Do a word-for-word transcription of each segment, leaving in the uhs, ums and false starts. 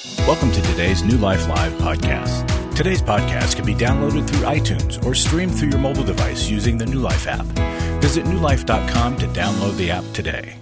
Welcome to today's New Life Live podcast. Today's podcast can be downloaded through iTunes or streamed through your mobile device using the New Life app. Visit new life dot com to download the app today.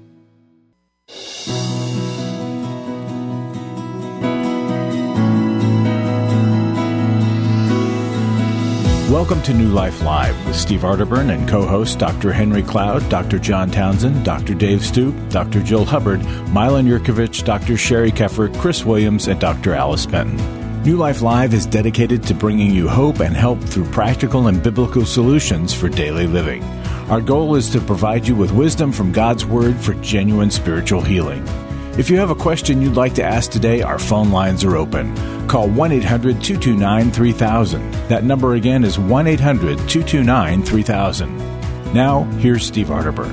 Welcome to New Life Live with Steve Arterburn and co-hosts Doctor Henry Cloud, Doctor John Townsend, Doctor Dave Stoop, Doctor Jill Hubbard, Milan Yurkovich, Doctor Sherry Keffer, Chris Williams, and Doctor Alice Benton. New Life Live is dedicated to bringing you hope and help through practical and biblical solutions for daily living. Our goal is to provide you with wisdom from God's Word for genuine spiritual healing. If you have a question you'd like to ask today, our phone lines are open. Call one eight hundred two two nine three thousand. That number again is one eight hundred two two nine three thousand. Now, here's Steve Arterburn.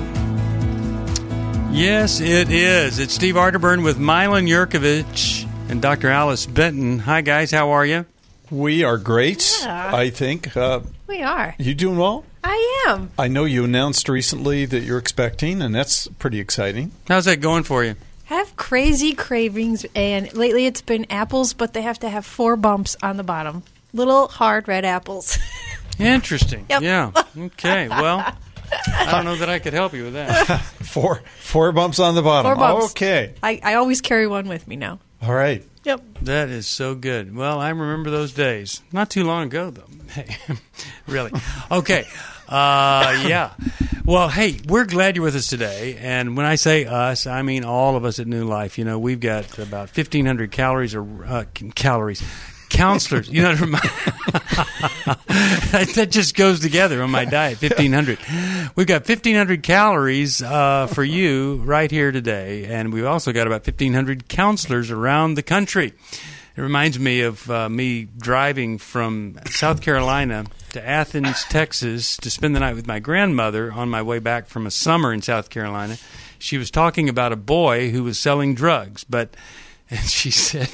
Yes, it is. It's Steve Arterburn with Milan Yurkovich and Doctor Alice Benton. Hi, guys. How are you? We are great, Yeah. I think. Uh, We are. you doing well? I am. I know you announced recently that you're expecting, and that's pretty exciting. How's that going for you? I have crazy cravings, and lately it's been apples, but they have to have four bumps on the bottom. Little hard red apples. Interesting. Yep. Yeah. Okay. Well, I don't know that I could help you with that. Four four bumps on the bottom. Four bumps. Okay. I, I always carry one with me now. All right. Yep. That is so good. Well, I remember those days. Not too long ago, though. Hey, really. Okay. Uh, yeah. Well, hey, we're glad you're with us today. And when I say us, I mean all of us at New Life. You know, we've got about fifteen hundred calories or uh, calories. Counselors, you know, that just goes together on my diet, fifteen hundred. We've got fifteen hundred calories uh, for you right here today, and we've also got about fifteen hundred counselors around the country. It reminds me of uh, me driving from South Carolina to Athens, Texas, to spend the night with my grandmother on my way back from a summer in South Carolina. She was talking about a boy who was selling drugs, but and she said...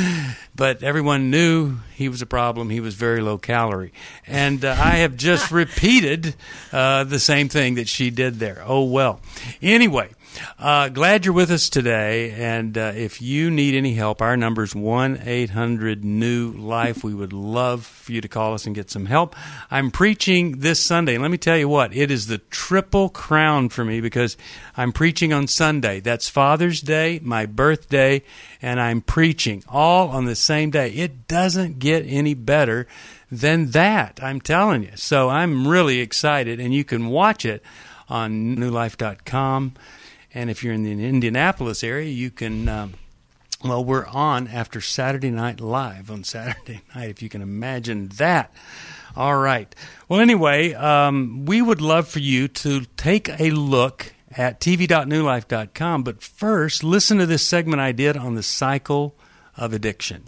But everyone knew he was a problem. He was very low calorie. And uh, I have just repeated uh, the same thing that she did there. Oh, well. Anyway, uh, glad you're with us today. And uh, if you need any help, our number is one eight hundred new life. We would love for you to call us and get some help. I'm preaching this Sunday. And let me tell you what, it is the triple crown for me because I'm preaching on Sunday. That's Father's Day, my birthday, and I'm preaching all on the same day. It doesn't get any better than that, I'm telling you. So I'm really excited, and you can watch it on new life dot com. And if you're in the Indianapolis area, you can, um, well, we're on after Saturday Night Live on Saturday night, if you can imagine that. All right. Well, anyway, um, we would love for you to take a look at t v dot new life dot com. But first, listen to this segment I did on the cycle of addiction.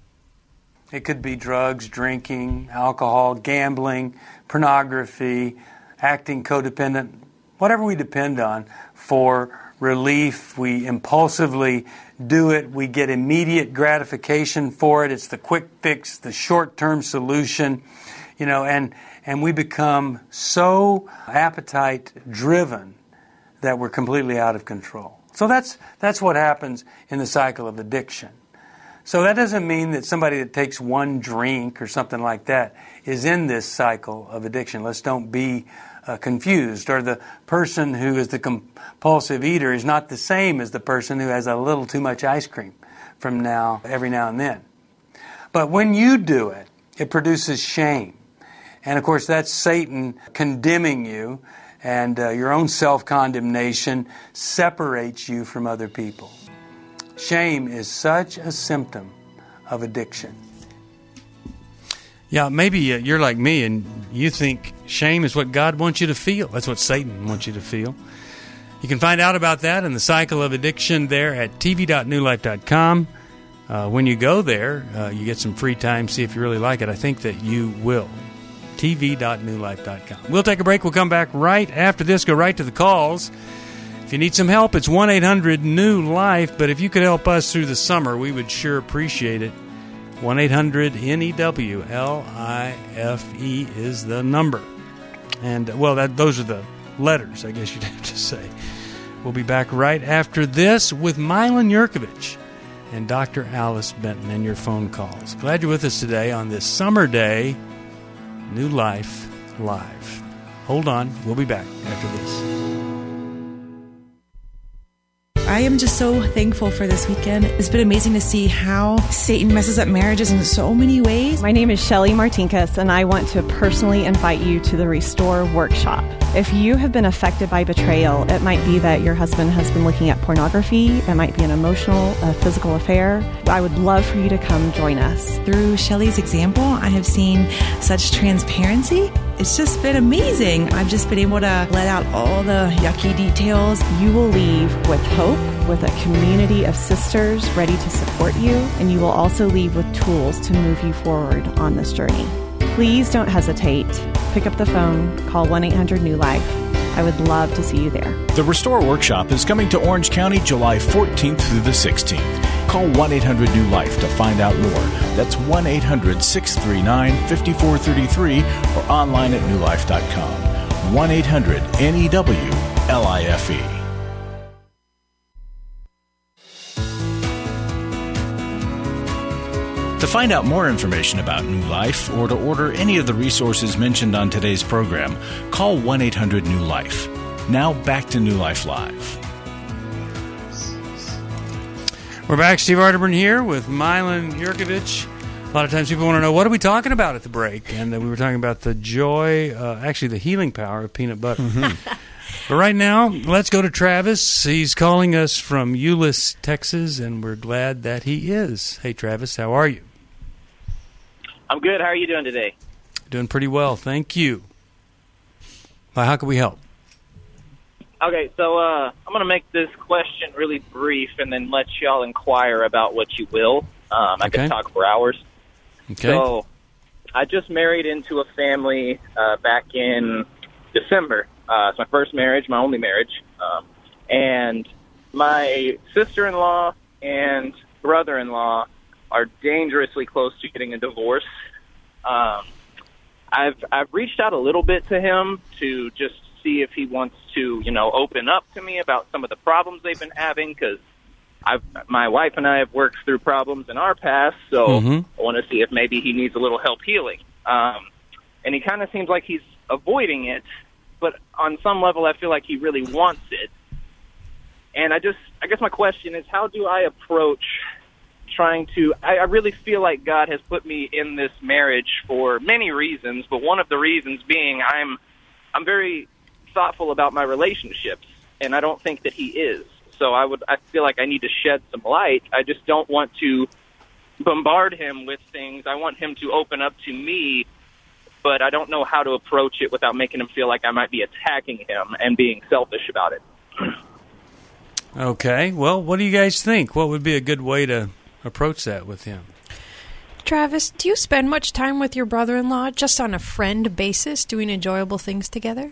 It could be drugs, drinking, alcohol, gambling, pornography, acting codependent, whatever we depend on for relief. We impulsively do it. We get immediate gratification for it. It's the quick fix, the short-term solution, you know, and, and we become so appetite-driven that we're completely out of control. So that's that's what happens in the cycle of addiction. So that doesn't mean that somebody that takes one drink or something like that is in this cycle of addiction. Let's don't be uh, confused. Or the person who is the compulsive eater is not the same as the person who has a little too much ice cream from now, every now and then. But when you do it, it produces shame. And of course, that's Satan condemning you. And uh, your own self-condemnation separates you from other people. Shame is such a symptom of addiction. Yeah, maybe uh, you're like me and you think shame is what God wants you to feel. That's what Satan wants you to feel. You can find out about that and the cycle of addiction there at t v dot new life dot com. Uh, when you go there, uh, you get some free time, see if you really like it. I think that you will. t v dot new life dot com. We'll take a break. We'll come back right after this. Go right to the calls. If you need some help, it's one eight hundred new life. But if you could help us through the summer, we would sure appreciate it. one eight hundred N E W L I F E is the number. And, well, that those are the letters, I guess you'd have to say. We'll be back right after this with Milan Yurkovich. and Doctor Alice Benton and your phone calls. Glad you're with us today on this summer day, New Life Live. Hold on, we'll be back after this. I am just so thankful for this weekend. It's been amazing to see how Satan messes up marriages in so many ways. My name is Shelly Martinkus, and I want to personally invite you to the Restore Workshop. If you have been affected by betrayal, it might be that your husband has been looking at pornography. It might be an emotional, a physical affair. I would love for you to come join us. Through Shelly's example, I have seen such transparency. It's just been amazing. I've just been able to let out all the yucky details. You will leave with hope, with a community of sisters ready to support you, and you will also leave with tools to move you forward on this journey. Please don't hesitate. Pick up the phone, call one eight hundred new life. I would love to see you there. The Restore Workshop is coming to Orange County July fourteenth through the sixteenth. Call one eight hundred new life to find out more. That's one eight hundred six three nine five four three three or online at new life dot com. one eight hundred N E W L I F E. To find out more information about New Life or to order any of the resources mentioned on today's program, call one eight hundred new life. Now back to New Life Live. We're back. Steve Arterburn here with Milan Yurkovich. A lot of times people want to know, what are we talking about at the break? And uh, we were talking about the joy, uh, actually the healing power of peanut butter. Mm-hmm. But right now, let's go to Travis. He's calling us from Euless, Texas, and we're glad that he is. Hey, Travis, how are you? I'm good. How are you doing today? Doing pretty well, thank you. Well, how can we help? Okay, so uh, I'm going to make this question really brief and then let y'all inquire about what you will. Um, I okay. can talk for hours. Okay. So I just married into a family uh, back in December. Uh, it's my first marriage, my only marriage. Um, and my sister-in-law and brother-in-law are dangerously close to getting a divorce. Um, I've I've reached out a little bit to him to just see if he wants to, you know, open up to me about some of the problems they've been having, because I've my wife and I have worked through problems in our past, so mm-hmm. I want to see if maybe he needs a little help healing. Um, and he kind of seems like he's avoiding it, but on some level I feel like he really wants it. And I just, I guess my question is, how do I approach trying to, I, I really feel like God has put me in this marriage for many reasons, but one of the reasons being I'm, I'm very thoughtful about my relationships, and I don't think that he is. So I would, I feel like I need to shed some light. I just don't want to bombard him with things. I want him to open up to me, but I don't know how to approach it without making him feel like I might be attacking him and being selfish about it. Okay. Well, what do you guys think? What would be a good way to approach that with him? Travis, do you spend much time with your brother-in-law just on a friend basis, doing enjoyable things together?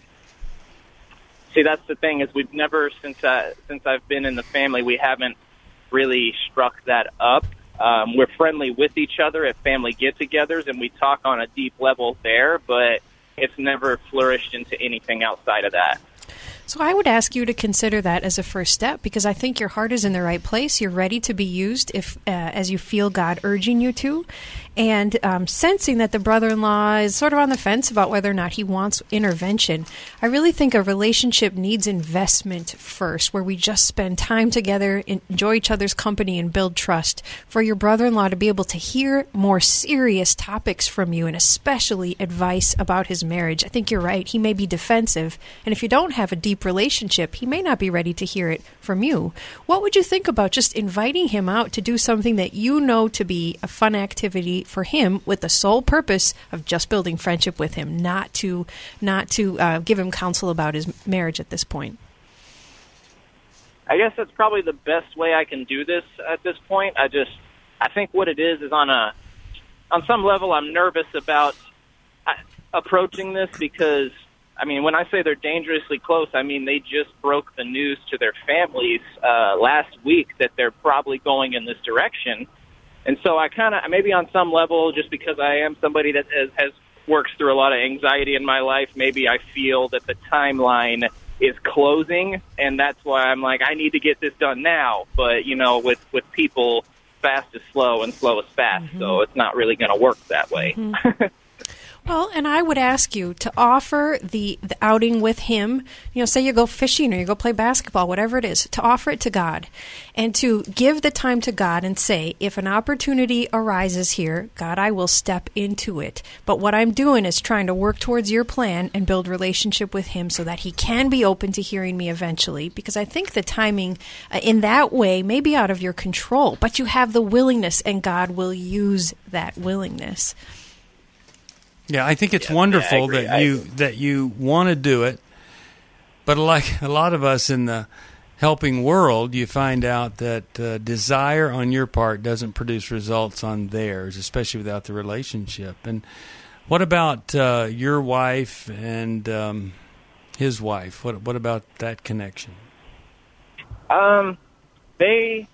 See, that's the thing, is we've never, since I, since I've been in the family, we haven't really struck that up. Um, we're friendly with each other at family get-togethers, and we talk on a deep level there, but it's never flourished into anything outside of that. So I would ask you to consider that as a first step, because I think your heart is in the right place. You're ready to be used if, uh, as you feel God urging you to. And um, sensing that the brother-in-law is sort of on the fence about whether or not he wants intervention, I really think a relationship needs investment first, where we just spend time together, enjoy each other's company, and build trust. For your brother-in-law to be able to hear more serious topics from you, and especially advice about his marriage, I think you're right. He may be defensive, and if you don't have a deep relationship, he may not be ready to hear it from you. What would you think about just inviting him out to do something that you know to be a fun activity for him, with the sole purpose of just building friendship with him, not to not to uh, give him counsel about his marriage at this point? I guess that's probably the best way I can do this at this point. I just, I think what it is is on a, on some level, I'm nervous about approaching this because, I mean, when I say they're dangerously close, I mean they just broke the news to their families uh, last week that they're probably going in this direction. And so I kind of, maybe on some level, just because I am somebody that has, has works through a lot of anxiety in my life, maybe I feel that the timeline is closing, and that's why I'm like, I need to get this done now. But, you know, with, with people, fast is slow and slow is fast, mm-hmm. so it's not really going to work that way. Mm-hmm. Well, and I would ask you to offer the, the outing with him. You know, say you go fishing or you go play basketball, whatever it is, to offer it to God and to give the time to God and say, if an opportunity arises here, God, I will step into it. But what I'm doing is trying to work towards your plan and build relationship with him so that he can be open to hearing me eventually. Because I think the timing uh, in that way may be out of your control, but you have the willingness and God will use that willingness. Yeah, I think it's yeah, wonderful yeah, that you that you want to do it, but like a lot of us in the helping world, you find out that uh, desire on your part doesn't produce results on theirs, especially without the relationship. And what about uh, your wife and um, his wife? What what about that connection? Um, they,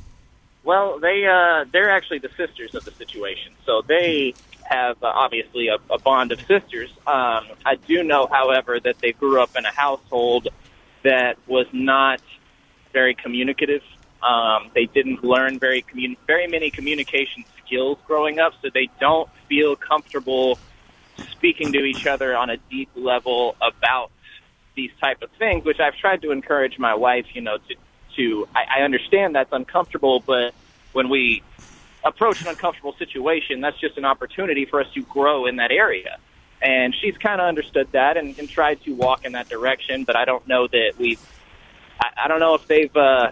well, they uh, they're actually the sisters of the situation, so they have uh, obviously a, a bond of sisters. Um, I do know, however, that they grew up in a household that was not very communicative. Um, they didn't learn very commun- very many communication skills growing up, so they don't feel comfortable speaking to each other on a deep level about these type of things, which I've tried to encourage my wife, you know, to, to I, I understand that's uncomfortable, but when we approach an uncomfortable situation, that's just an opportunity for us to grow in that area. And she's kind of understood that and, and tried to walk in that direction, but I don't know that we've, I, I don't know if they've, uh,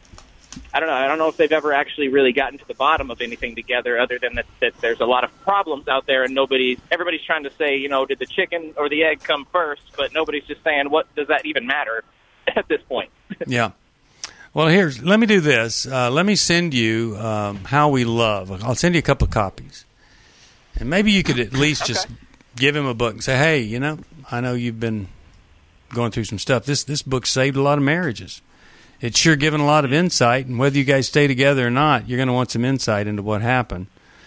I don't know, I don't know if they've ever actually really gotten to the bottom of anything together other than that, that there's a lot of problems out there and nobody, everybody's trying to say, you know, did the chicken or the egg come first? But nobody's just saying, what does that even matter at this point? Yeah. Well, here's, let me do this. Uh, let me send you um, How We Love. I'll send you a couple of copies. And maybe you could at least okay. just give him a book and say, hey, you know, I know you've been going through some stuff. This this book saved a lot of marriages. It's sure given a lot of insight, and whether you guys stay together or not, you're going to want some insight into what happened.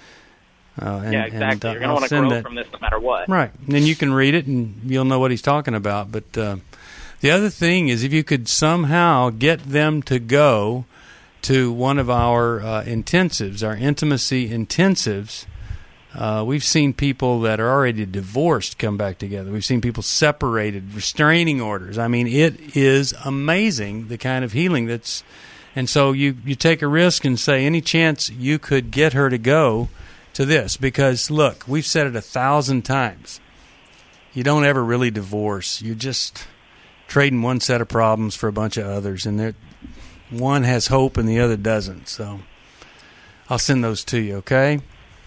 Uh, and, yeah, exactly. And, uh, you're going to want to grow that. from this no matter what. Right. And then you can read it, and you'll know what he's talking about. But uh, the other thing is if you could somehow get them to go to one of our uh, intensives, our intimacy intensives. Uh, we've seen people that are already divorced come back together. We've seen people separated, restraining orders. I mean, it is amazing the kind of healing that's... And so you, you take a risk and say, any chance you could get her to go to this? Because, look, we've said it a thousand times. You don't ever really divorce. You're just trading one set of problems for a bunch of others. And one has hope and the other doesn't. So I'll send those to you, okay?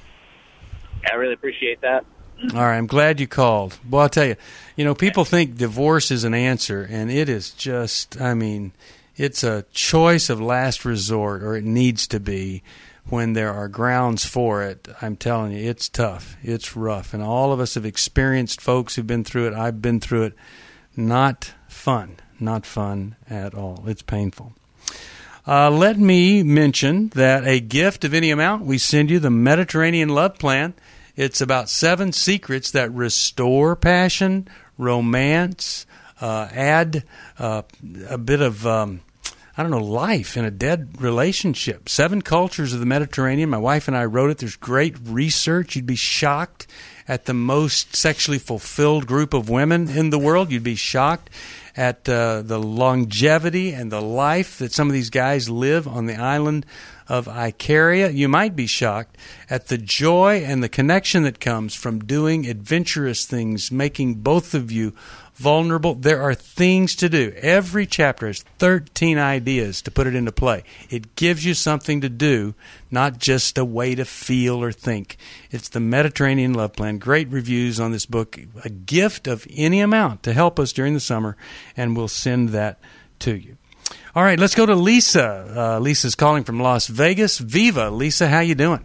I really appreciate that. All right, I'm glad you called. Well, I'll tell you, you know, people think divorce is an answer, and it is just, I mean, it's a choice of last resort, or it needs to be when there are grounds for it. I'm telling you, it's tough. It's rough. And all of us have experienced folks who've been through it. I've been through it. Not fun. Not fun at all. It's painful. Uh, let me mention that a gift of any amount, we send you the Mediterranean Love Plan. It's about seven secrets that restore passion, romance, uh, add uh, a bit of, um, I don't know, life in a dead relationship. Seven cultures of the Mediterranean. My wife and I wrote it. There's great research. You'd be shocked at the most sexually fulfilled group of women in the world. You'd be shocked at uh, the longevity and the life that some of these guys live on the island of Icaria. You might be shocked at the joy and the connection that comes from doing adventurous things, making both of you vulnerable. There are things to do. Every chapter has thirteen ideas to put it into play. It gives you something to do, not just a way to feel or think. It's the Mediterranean Love Plan. Great reviews on this book. A gift of any amount to help us during the summer, and we'll send that to you. All right, let's go to Lisa. Uh, Lisa's calling from Las Vegas. Viva, Lisa, how you doing?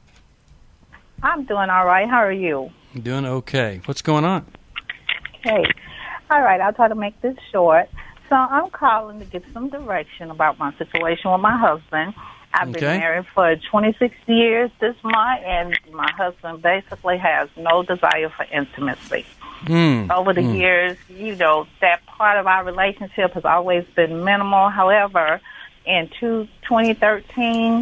I'm doing all right. How are you? I'm doing okay. What's going on? Okay. All right, I'll try to make this short. So I'm calling to get some direction about my situation with my husband. I've okay. been married for twenty-six years this month, and my husband basically has no desire for intimacy. Mm. Over the mm. years, you know, that part of our relationship has always been minimal. However, in twenty thirteen,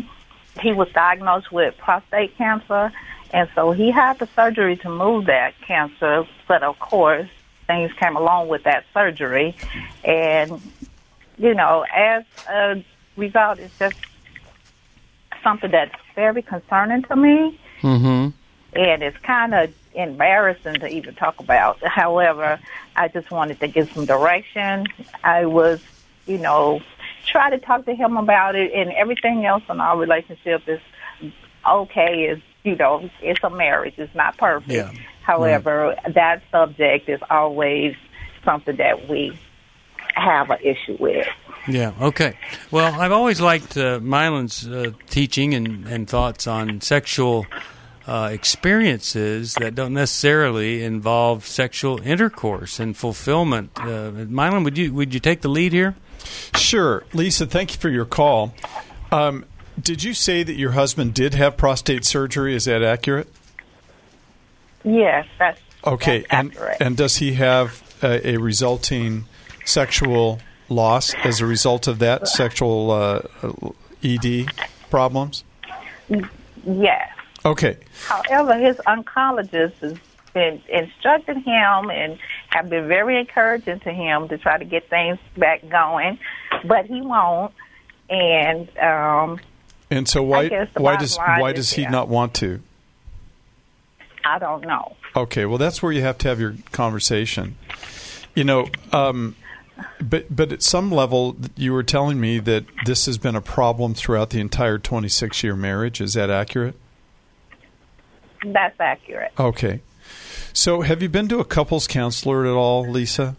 he was diagnosed with prostate cancer, and so he had the surgery to move that cancer, but of course, things came along with that surgery, and, you know, as a result, it's just something that's very concerning to me, Mm-hmm. and it's kind of embarrassing to even talk about. However, I just wanted to give some direction. I was, you know, try to talk to him about it, and everything else in our relationship is okay. Is, you know, it's a marriage. It's not perfect. Yeah. However, right. that subject is always something that we have an issue with. Yeah, okay. Well, I've always liked uh, Mylan's uh, teaching and, and thoughts on sexual uh, experiences that don't necessarily involve sexual intercourse and fulfillment. Uh, Mylan, would you would you take the lead here? Sure. Lisa, thank you for your call. Um, did you say that your husband did have prostate surgery? Is that accurate? Yes, that's okay. That's and accurate. and does he have a, a resulting sexual loss as a result of that, sexual uh, E D problems? Yes. Okay. However, his oncologist has been instructing him and have been very encouraging to him to try to get things back going, but he won't. And um, and so why why does why is, does he yeah. not want to? I don't know. Okay, well, that's where you have to have your conversation. You know, um, but but at some level, you were telling me that this has been a problem throughout the entire twenty-six year marriage. Is that accurate? That's accurate. Okay. So have you been to a couples counselor at all, Lisa?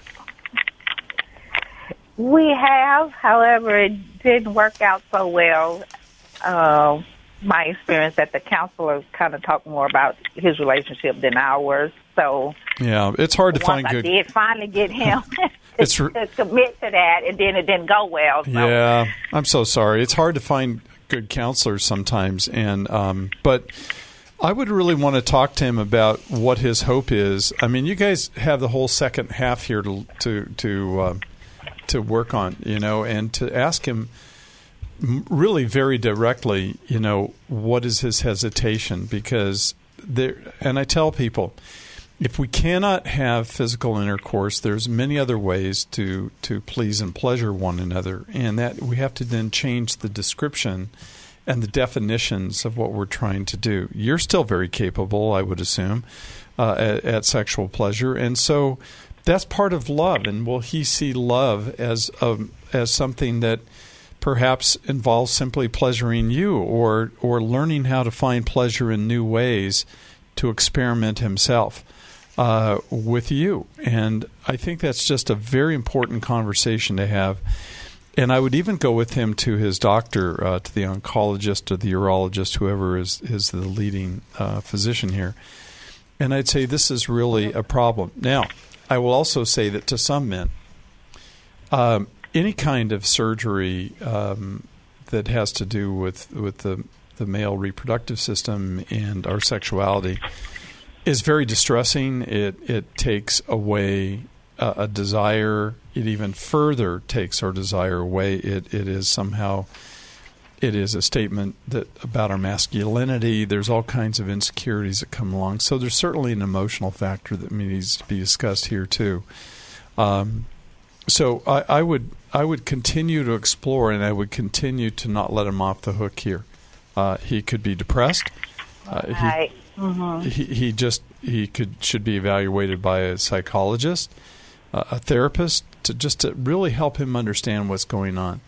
We have. However, it didn't work out so well. Uh, my experience that the counselor kind of talked more about his relationship than ours. So yeah, it's hard to once find I good. did finally get him It's to, to commit to that, and then it didn't go well. So. Yeah, I'm so sorry. It's hard to find good counselors sometimes, and um, but I would really want to talk to him about what his hope is. I mean, you guys have the whole second half here to to to uh, to work on, you know, and to ask him really very directly, you know, what is his hesitation? Because there, and I tell people, if we cannot have physical intercourse, there's many other ways to, to please and pleasure one another, and that we have to then change the description and the definitions of what we're trying to do. You're still very capable, I would assume, uh, at, at sexual pleasure, and so that's part of love. And will he see love as um, as something that perhaps involves simply pleasuring you, or or learning how to find pleasure in new ways to experiment himself uh, with you? And I think that's just a very important conversation to have. And I would even go with him to his doctor, uh, to the oncologist or the urologist, whoever is, is the leading uh, physician here. And I'd say this is really a problem. Now, I will also say that to some men, um, any kind of surgery um, that has to do with with the, the male reproductive system and our sexuality is very distressing. It it takes away a, a desire. It even further takes our desire away. It it is somehow it is a statement that about our masculinity. There's all kinds of insecurities that come along. So there's certainly an emotional factor that needs to be discussed here too. Um, so I, I would I would continue to explore, and I would continue to not let him off the hook here. Uh, he could be depressed. Uh, he, right. Mm-hmm. he he just he could should be evaluated by a psychologist, uh, a therapist, to just to really help him understand what's going on.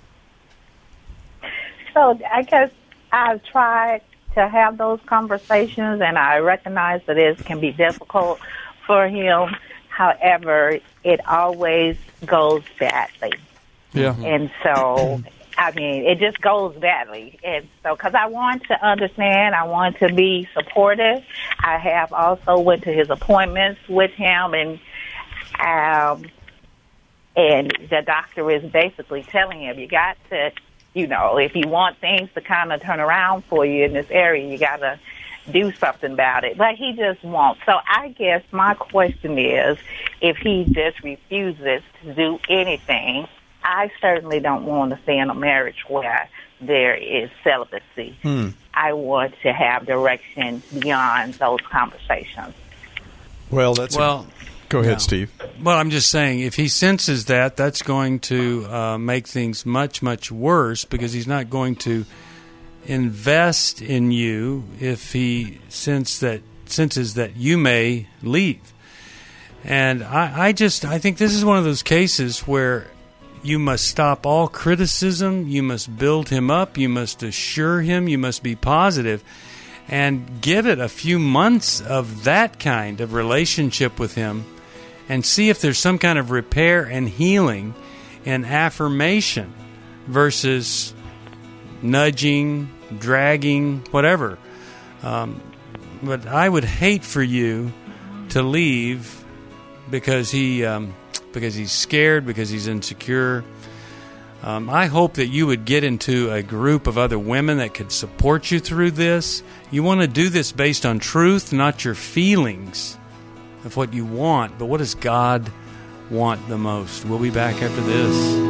So I guess I've tried to have those conversations, and I recognize that it can be difficult for him. However, it always goes badly. Yeah. And so, I mean, it just goes badly. And so, because I want to understand, I want to be supportive. I have also went to his appointments with him, and um, and the doctor is basically telling him, you got to, you know, if you want things to kind of turn around for you in this area, you got to do something about it. But he just won't. So I guess my question is, if he just refuses to do anything, I certainly don't want to stay in a marriage where there is celibacy. Hmm. I want to have direction beyond those conversations. Well, that's well. A, go ahead, no. Steve. Well, I'm just saying, if he senses that, that's going to uh, make things much, much worse, because he's not going to invest in you if he sense that senses that you may leave. And I, I just I think this is one of those cases where you must stop all criticism, you must build him up, you must assure him, you must be positive, and give it a few months of that kind of relationship with him and see if there's some kind of repair and healing and affirmation versus nudging, dragging, whatever. Um, but I would hate for you to leave because he um, because he's scared, because he's insecure. Um, I hope that you would get into a group of other women that could support you through this. You want to do this based on truth, not your feelings of what you want, but what does God want the most? We'll be back after this.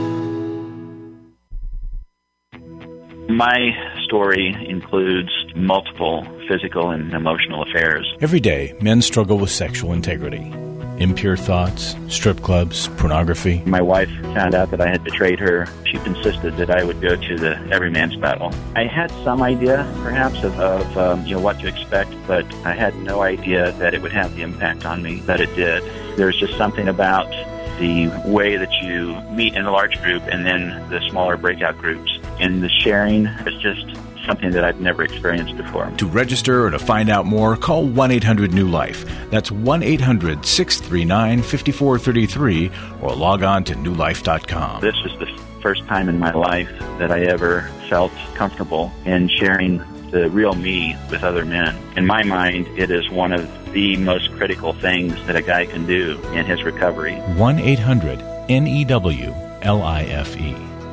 My story includes multiple physical and emotional affairs. Every day, men struggle with sexual integrity. Impure thoughts, strip clubs, pornography. My wife found out that I had betrayed her. She insisted that I would go to the everyman's battle. I had some idea, perhaps, of, of um, you know what to expect, but I had no idea that it would have the impact on me that it did. There's just something about the way that you meet in a large group and then the smaller breakout groups. And the sharing is just something that I've never experienced before. To register or to find out more, call one eight hundred new life. That's one eight hundred six three nine five four three three or log on to new life dot com. This is the first time in my life that I ever felt comfortable in sharing the real me with other men. In my mind, it is one of the most critical things that a guy can do in his recovery. one eight hundred N E W L I F E.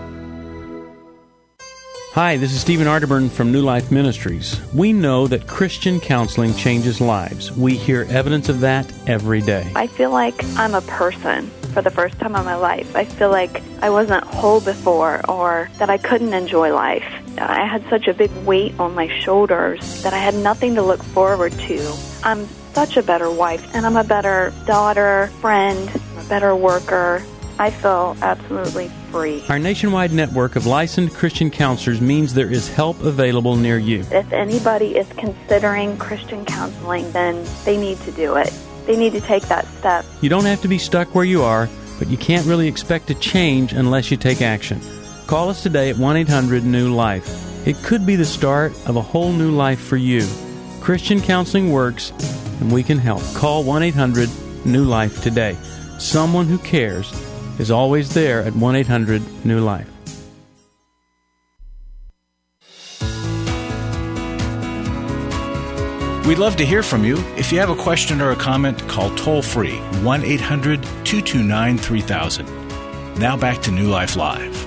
Hi, this is Stephen Arterburn from New Life Ministries. We know that Christian counseling changes lives. We hear evidence of that every day. I feel like I'm a person for the first time in my life. I feel like I wasn't whole before, or that I couldn't enjoy life. I had such a big weight on my shoulders that I had nothing to look forward to. I'm such a better wife, and I'm a better daughter, friend, a better worker. I feel absolutely free. Our nationwide network of licensed Christian counselors means there is help available near you. If anybody is considering Christian counseling, then they need to do it. They need to take that step. You don't have to be stuck where you are, but you can't really expect to change unless you take action. Call us today at one eight hundred new life. It could be the start of a whole new life for you. Christian counseling works, and we can help. Call one eight hundred new life today. Someone who cares is always there at one eight hundred new life. We'd love to hear from you. If you have a question or a comment, call toll-free one eight hundred two two nine three thousand. Now back to New Life Live.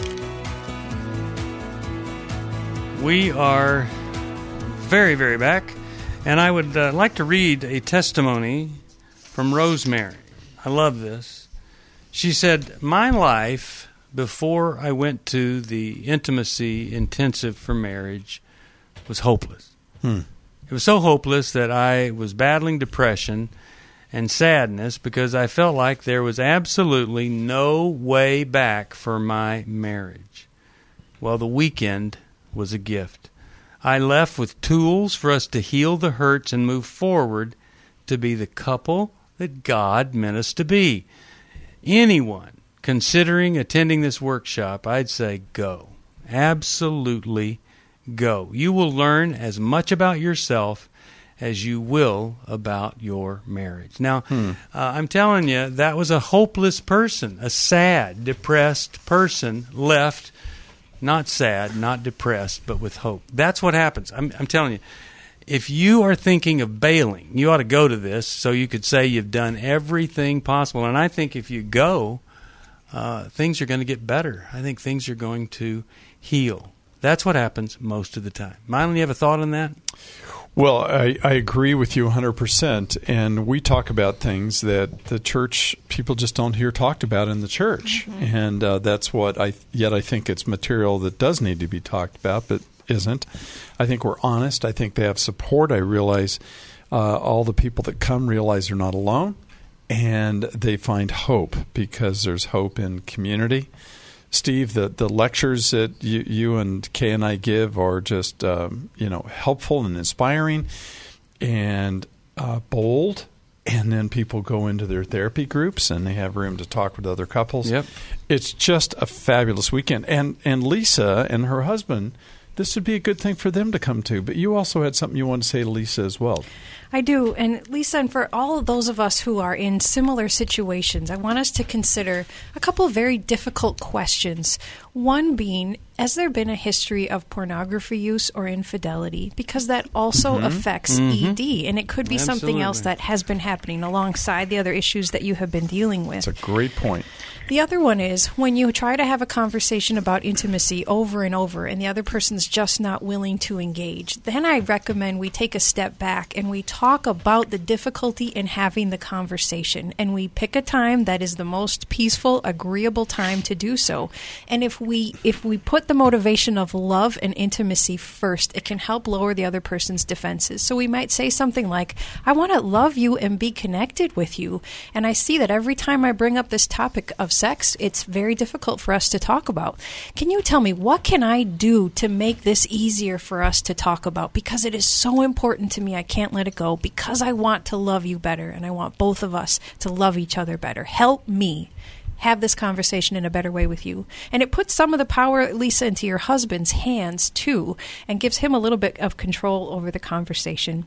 We are very, very back, and I would uh, like to read a testimony from Rosemary. I love this. She said, my life before I went to the intimacy intensive for marriage was hopeless. Hmm. It was so hopeless that I was battling depression and sadness because I felt like there was absolutely no way back for my marriage. Well, the weekend was a gift. I left with tools for us to heal the hurts and move forward to be the couple that God meant us to be. Anyone considering attending this workshop, I'd say go. Absolutely go. You will learn as much about yourself as you will about your marriage. Now, hmm. uh, I'm telling you, that was a hopeless person, a sad, depressed person left, not sad, not depressed, but with hope. That's what happens. I'm, I'm telling you. If you are thinking of bailing, you ought to go to this so you could say you've done everything possible. And I think if you go, uh, things are going to get better. I think things are going to heal. That's what happens most of the time. Mylon, you have a thought on that? Well, I, I agree with you one hundred percent. And we talk about things that the church, people just don't hear talked about in the church. Mm-hmm. And uh, that's what I, yet I think it's material that does need to be talked about, but isn't. I think we're honest. I think they have support. I realize uh, all the people that come realize they're not alone. And they find hope because there's hope in community. Steve, the, the lectures that you, you and Kay and I give are just um, you know helpful and inspiring and uh, bold. And then people go into their therapy groups and they have room to talk with other couples. Yep. It's just a fabulous weekend. And and Lisa and her husband, this would be a good thing for them to come to. But you also had something you wanted to say to Lisa as well. I do. And Lisa, and for all of those of us who are in similar situations, I want us to consider a couple of very difficult questions. One being, has there been a history of pornography use or infidelity? Because that also mm-hmm. affects mm-hmm. E D, and it could be Absolutely. something else that has been happening alongside the other issues that you have been dealing with. That's a great point. The other one is when you try to have a conversation about intimacy over and over and the other person's just not willing to engage, then I recommend we take a step back and we talk about the difficulty in having the conversation, and we pick a time that is the most peaceful, agreeable time to do so. And if we if we put the motivation of love and intimacy first, it can help lower the other person's defenses. So we might say something like, I want to love you and be connected with you, and I see that every time I bring up this topic of sex, it's very difficult for us to talk about. Can you tell me, what can I do to make this easier for us to talk about? Because it is so important to me, I can't let it go, because I want to love you better, and I want both of us to love each other better. Help me have this conversation in a better way with you. And it puts some of the power, Lisa, into your husband's hands, too, and gives him a little bit of control over the conversation.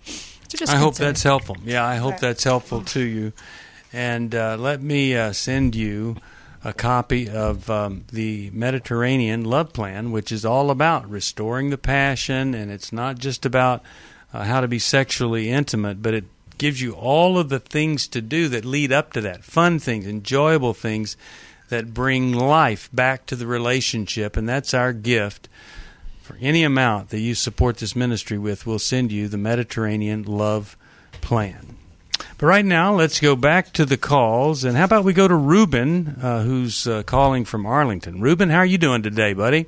So just I hope consider. that's helpful. Yeah, I hope that's helpful to you. And uh, let me uh, send you a copy of um, the Mediterranean Love Plan, which is all about restoring the passion, and it's not just about uh, how to be sexually intimate, but it gives you all of the things to do that lead up to that, fun things, enjoyable things that bring life back to the relationship, and that's our gift. For any amount that you support this ministry with, we'll send you the Mediterranean Love Plan. But right now, let's go back to the calls. And how about we go to Ruben, uh, who's uh, calling from Arlington. Ruben, how are you doing today, buddy?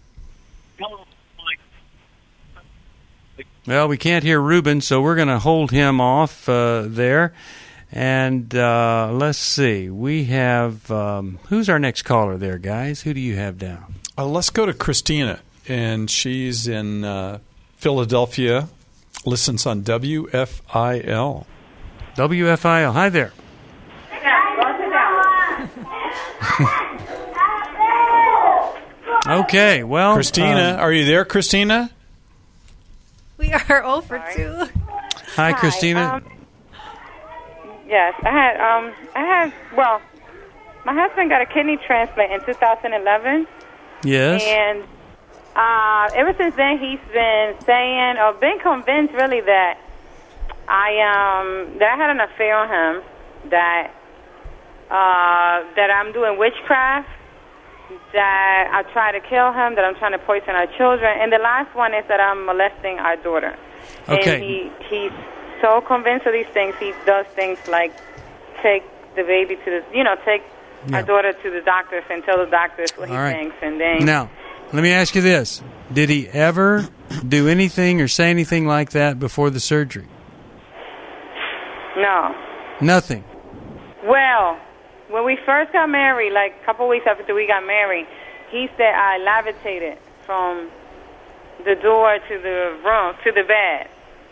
Well, we can't hear Ruben, so we're going to hold him off uh, there. And uh, let's see. We have, um, who's our next caller there, guys? Who do you have down? Uh, let's go to Christina. And she's in uh, Philadelphia, listens on W F I L. W F I L. Hi there. Okay, well... Christina, um, are you there, Christina? We are oh for two. Hi, Christina. Um, yes, I had, um, I had, well, my husband got a kidney transplant in two thousand eleven. Yes. And uh, ever since then, he's been saying, or been convinced, really, that I um that I had an affair on him, that uh, that I'm doing witchcraft, that I try to kill him, that I'm trying to poison our children, and the last one is that I'm molesting our daughter. Okay. And he he's so convinced of these things, he does things like take the baby to the, you know, take yeah. our daughter to the doctors and tell the doctors what All he right. thinks, and then now. Let me ask you this. Did he ever do anything or say anything like that before the surgery? No. Nothing. Well, when we first got married, like a couple weeks after we got married, he said I levitated from the door to the room, to the bed.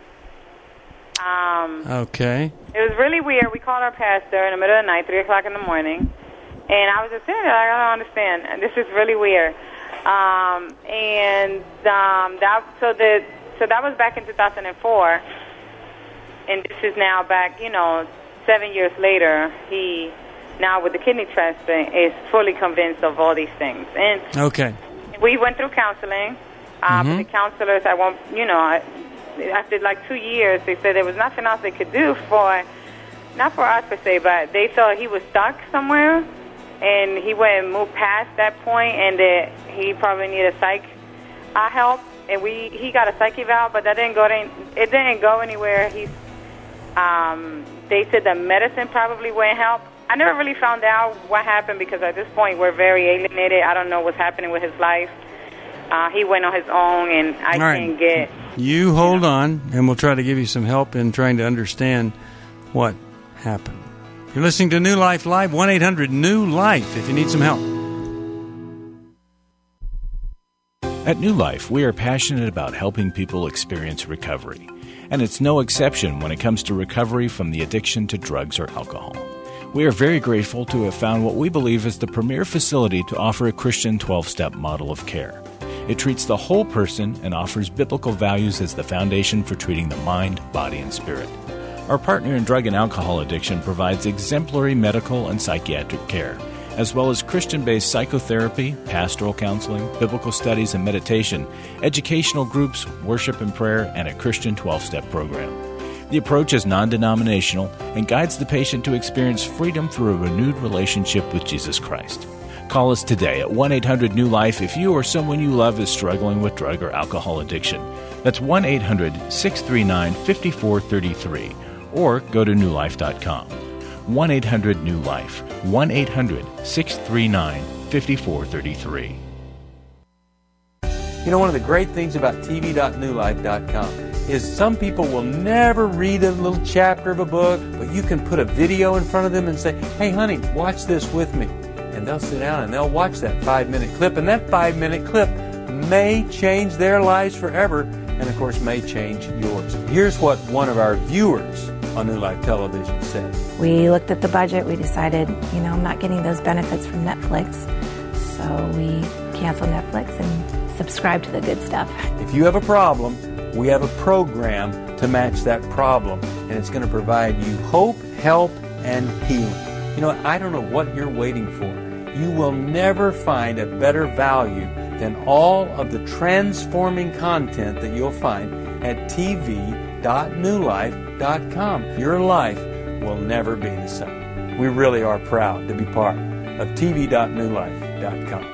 Um, okay. It was really weird. We called our pastor in the middle of the night, three o'clock in the morning, and I was just sitting there like, I don't understand. This is really weird. Um, and um, that so the so that was back in two thousand four, and this is now back, you know, seven years later. He now with the kidney transplant is fully convinced of all these things. And okay, we went through counseling, uh, mm-hmm. but the counselors, I won't, you know, I, after like two years, they said there was nothing else they could do for, not for us per se, but they thought he was stuck somewhere. And he went and moved past that point, and that he probably needed psych uh, help. and we he got a psych eval, but that didn't go to, it didn't go anywhere. He's um, they said that medicine probably wouldn't help. I never really found out what happened because at this point we're very alienated. I don't know what's happening with his life. Uh, he went on his own, and I right. can't get... You hold you know. on, and we'll try to give you some help in trying to understand what happened. You're listening to New Life Live, one eight hundred new life if you need some help. At New Life, we are passionate about helping people experience recovery. And it's no exception when it comes to recovery from the addiction to drugs or alcohol. We are very grateful to have found what we believe is the premier facility to offer a Christian twelve-step model of care. It treats the whole person and offers biblical values as the foundation for treating the mind, body, and spirit. Our partner in drug and alcohol addiction provides exemplary medical and psychiatric care, as well as Christian-based psychotherapy, pastoral counseling, biblical studies and meditation, educational groups, worship and prayer, and a Christian twelve-step program. The approach is non-denominational and guides the patient to experience freedom through a renewed relationship with Jesus Christ. Call us today at one eight hundred new life if you or someone you love is struggling with drug or alcohol addiction. That's one eight hundred six three nine five four three three, or go to new life dot com. one eight hundred new life, one eight hundred six three nine five four three three. You know, one of the great things about T V dot new life dot com is some people will never read a little chapter of a book, but you can put a video in front of them and say, hey, honey, watch this with me. And they'll sit down and they'll watch that five-minute clip, and that five-minute clip may change their lives forever and, of course, may change yours. Here's what one of our viewers on New Life Television said. We looked at the budget. We decided, you know, I'm not getting those benefits from Netflix, so we canceled Netflix and subscribed to the good stuff. If you have a problem, we have a program to match that problem, and it's going to provide you hope, help, and healing. You know, I don't know what you're waiting for. You will never find a better value than all of the transforming content that you'll find at T V dot new life dot com. Your life will never be the same. We really are proud to be part of T V dot new life dot com.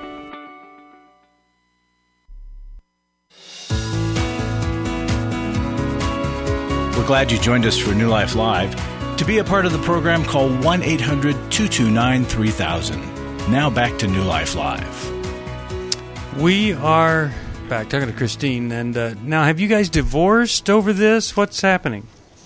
We're glad you joined us for New Life Live. To be a part of the program, call one eight hundred two two nine three thousand. Now back to New Life Live. We are back talking to Christine. And uh, now, have you guys divorced over this? What's happening?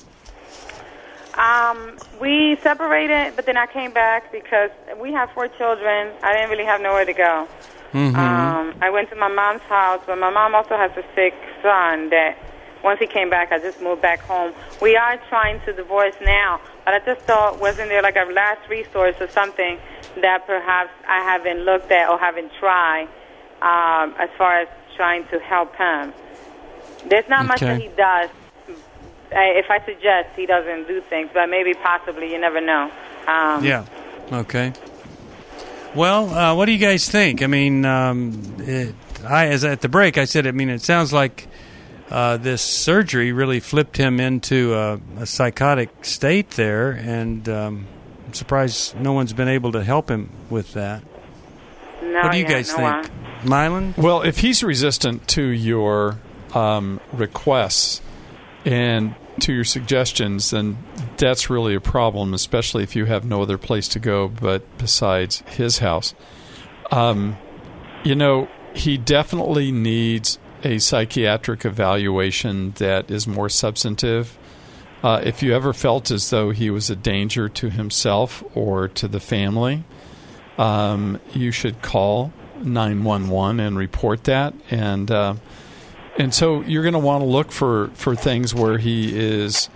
Um, we separated, but then I came back because we have four children. I didn't really have nowhere to go. Mm-hmm. Um, I went to my mom's house, but my mom also has a sick son that once he came back, I just moved back home. We are trying to divorce now, but I just thought, wasn't there like a last resource or something that perhaps I haven't looked at or haven't tried um, as far as trying to help him? There's not much Okay. that he does. I- If I suggest, he doesn't do things, but maybe possibly, you never know. Um, Yeah. Okay. Well, uh, what do you guys think? I mean, um, it, I as at the break, I said, I mean, it sounds like uh, this surgery really flipped him into a, a psychotic state there, and um, I'm surprised no one's been able to help him with that. No, what do you yeah, guys no think? one. Mylan? Well, if he's resistant to your um, requests and to your suggestions, then that's really a problem, especially if you have no other place to go but besides his house. Um, you know, he definitely needs a psychiatric evaluation that is more substantive. Uh, if you ever felt as though he was a danger to himself or to the family, um, you should call nine one one and report that. And uh, and so you're going to want to look for, for things where he is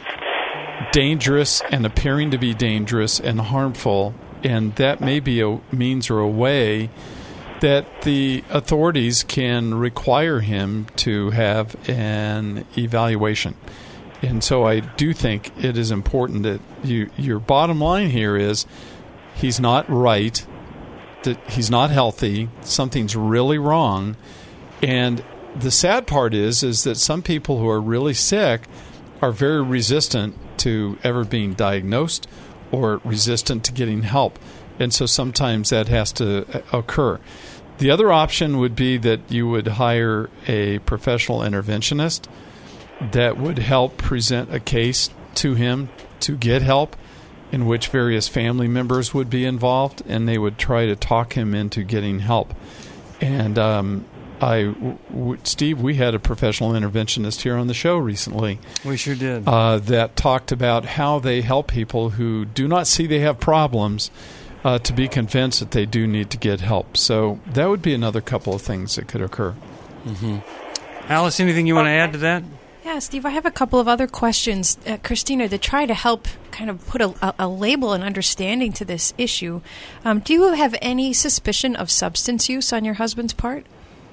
dangerous and appearing to be dangerous and harmful, and that may be a means or a way that the authorities can require him to have an evaluation. And so I do think it is important that you, your bottom line here is he's not right, that he's not healthy, something's really wrong. And the sad part is is that some people who are really sick are very resistant to ever being diagnosed or resistant to getting help. And so sometimes that has to occur. The other option would be that you would hire a professional interventionist that would help present a case to him to get help, in which various family members would be involved, and they would try to talk him into getting help. And um, I, w- w- Steve, we had a professional interventionist here on the show recently. We sure did. Uh, that talked about how they help people who do not see they have problems uh, to be convinced that they do need to get help. So that would be another couple of things that could occur. Mm-hmm. Alice, anything you want to add to that? Yeah, Steve, I have a couple of other questions, uh, Christina, to try to help kind of put a, a, a label and understanding to this issue. Um, do you have any suspicion of substance use on your husband's part?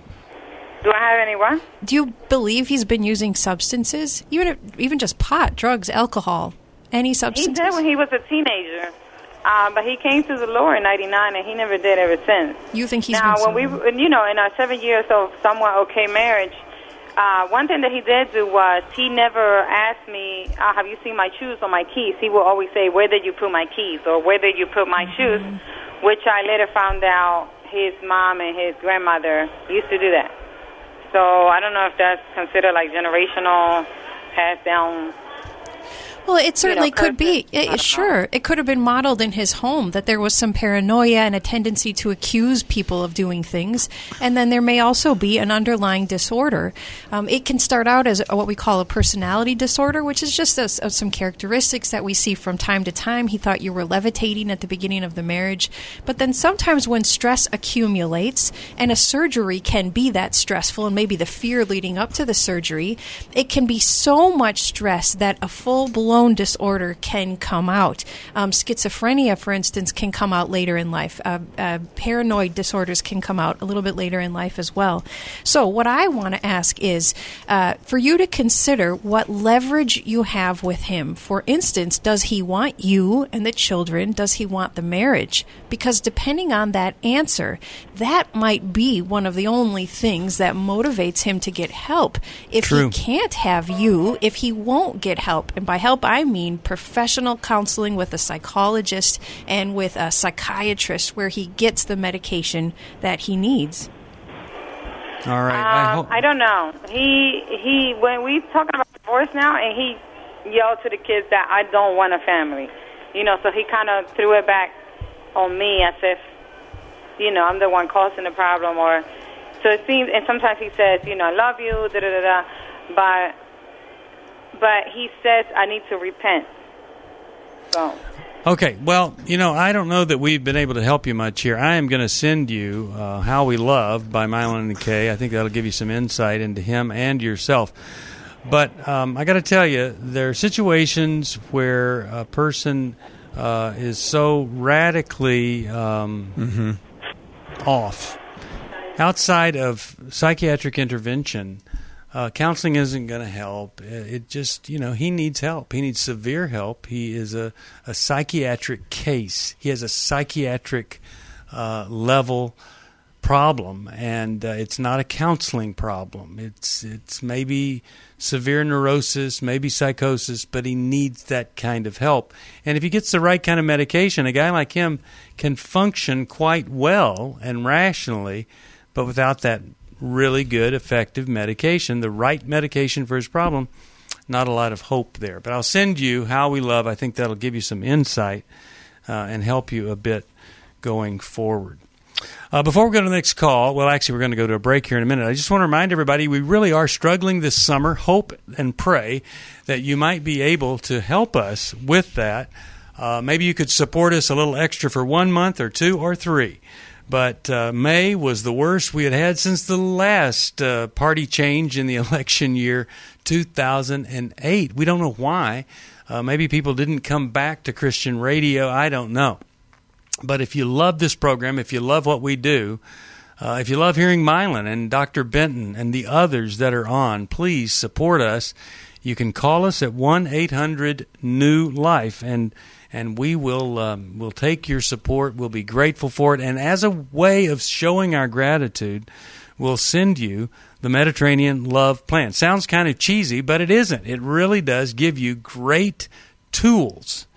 Do I have any what? Do you believe he's been using substances, even if, even just pot, drugs, alcohol, any substances? He did when he was a teenager, uh, but he came to the Lord in ninety-nine, and he never did ever since. You think he's now been when we, you know, in our seven years of somewhat okay marriage. Uh, one thing that he did do was he never asked me, uh, have you seen my shoes or my keys? He will always say, where did you put my keys or where did you put my mm-hmm. shoes, which I later found out his mom and his grandmother used to do that. So I don't know if that's considered like generational, passed down. Well, it certainly you know, could be. It, sure, it could have been modeled in his home, that there was some paranoia and a tendency to accuse people of doing things. And then there may also be an underlying disorder. Um, it can start out as a, what we call a personality disorder, which is just a, a, some characteristics that we see from time to time. He thought you were levitating at the beginning of the marriage. But then sometimes when stress accumulates, and a surgery can be that stressful, and maybe the fear leading up to the surgery, it can be so much stress that a full-blown disorder can come out. Um, schizophrenia, for instance, can come out later in life. Uh, uh, paranoid disorders can come out a little bit later in life as well. So what I want to ask is uh, for you to consider what leverage you have with him. For instance, does he want you and the children? Does he want the marriage? Because depending on that answer, that might be one of the only things that motivates him to get help. If True. he can't have you, if he won't get help, and by help I mean professional counseling with a psychologist and with a psychiatrist where he gets the medication that he needs. All right. Um, I, hope- I don't know. He he. When we talking about divorce now, and he yelled to the kids that I don't want a family. You know, so he kind of threw it back on me as if, you know, I'm the one causing the problem. Or so it seems. And sometimes he says, you know, I love you, da da da da, but. But he says, I need to repent. So. Okay, well, you know, I don't know that we've been able to help you much here. I am going to send you uh, How We Love by Mylon and Kay. I think that'll give you some insight into him and yourself. But um, I got to tell you, there are situations where a person uh, is so radically um, mm-hmm. off. Outside of psychiatric intervention, Uh, counseling isn't going to help. It just, you know, he needs help. He needs severe help. He is a, a psychiatric case. He has a psychiatric uh, level problem, and uh, it's not a counseling problem. It's it's maybe severe neurosis, maybe psychosis, but he needs that kind of help. And if he gets the right kind of medication, a guy like him can function quite well and rationally, but without that really good, effective medication, the right medication for his problem, not a lot of hope there. But I'll send you How We Love. I think that'll give you some insight uh, and help you a bit going forward. Uh, before we go to the next call, well, actually, we're going to go to a break here in a minute. I just want to remind everybody we really are struggling this summer. Hope and pray that you might be able to help us with that. Uh, maybe you could support us a little extra for one month or two or three. But uh, May was the worst we had had since the last uh, party change in the election year, two thousand eight. We don't know why. Uh, maybe people didn't come back to Christian radio. I don't know. But if you love this program, if you love what we do, uh, if you love hearing Mylon and Doctor Benton and the others that are on, please support us. You can call us at one eight hundred new life, and and we will um, we'll take your support. We'll be grateful for it. And as a way of showing our gratitude, we'll send you the Mediterranean Love Plan. Sounds kind of cheesy, but it isn't. It really does give you great tools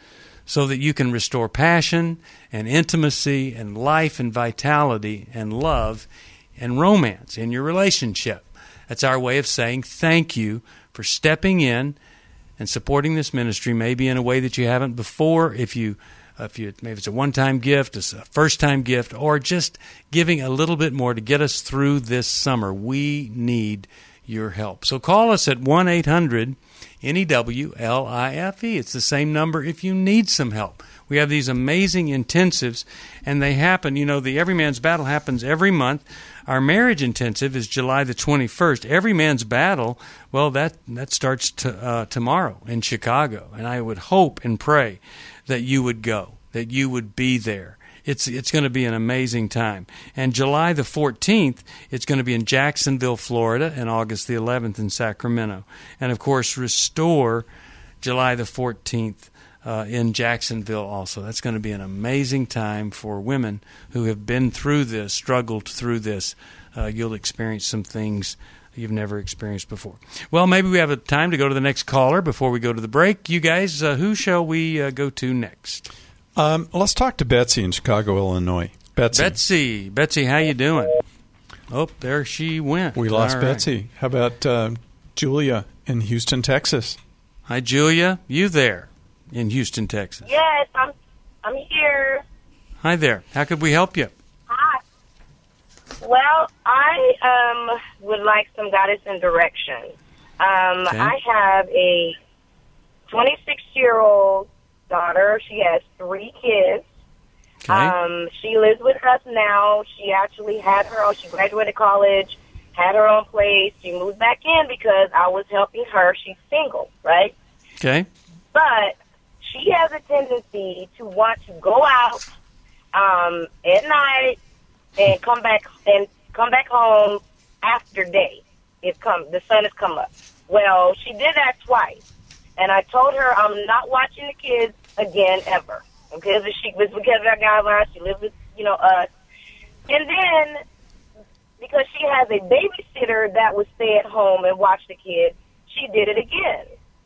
so that you can restore passion and intimacy and life and vitality and love and romance in your relationship. That's our way of saying thank you for stepping in and supporting this ministry, maybe in a way that you haven't before. If you, if you, maybe it's a one-time gift, it's a first-time gift, or just giving a little bit more to get us through this summer. We need your help. So call us at one eight hundred N E W L I F E. It's the same number if you need some help. We have these amazing intensives, and they happen, you know, the Every Man's Battle happens every month. Our marriage intensive is July the twenty-first. Every Man's Battle, well, that, that starts to, uh, tomorrow in Chicago. And I would hope and pray that you would go, that you would be there. It's it's going to be an amazing time. And July the fourteenth, it's going to be in Jacksonville, Florida, and August the eleventh in Sacramento. And, of course, Restore, July the fourteenth uh, in Jacksonville also. That's going to be an amazing time for women who have been through this, struggled through this. Uh, you'll experience some things you've never experienced before. Well, maybe we have a time to go to the next caller before we go to the break. You guys, uh, who shall we uh, go to next? Um, let's talk to Betsy in Chicago, Illinois. Betsy. Betsy. Betsy, how you doing? Oh, there she went. We lost All right. Betsy. How about uh, Julia in Houston, Texas? Hi, Julia. You there in Houston, Texas? Yes, I'm I'm here. Hi there. How could we help you? Hi. Well, I um would like some guidance and direction. Um, Okay. I have a twenty-six-year-old daughter. She has three kids. Okay. Um, she lives with us now. She actually had her own. She graduated college, had her own place. She moved back in because I was helping her. She's single, right? Okay. But she has a tendency to want to go out um, at night and come back and come back home after day. It come the sun has come up. Well, she did that twice, and I told her I'm not watching the kids again ever. Because she was because of our guidelines, she lives with you know us, and then because she has a babysitter that would stay at home and watch the kids, she did it again.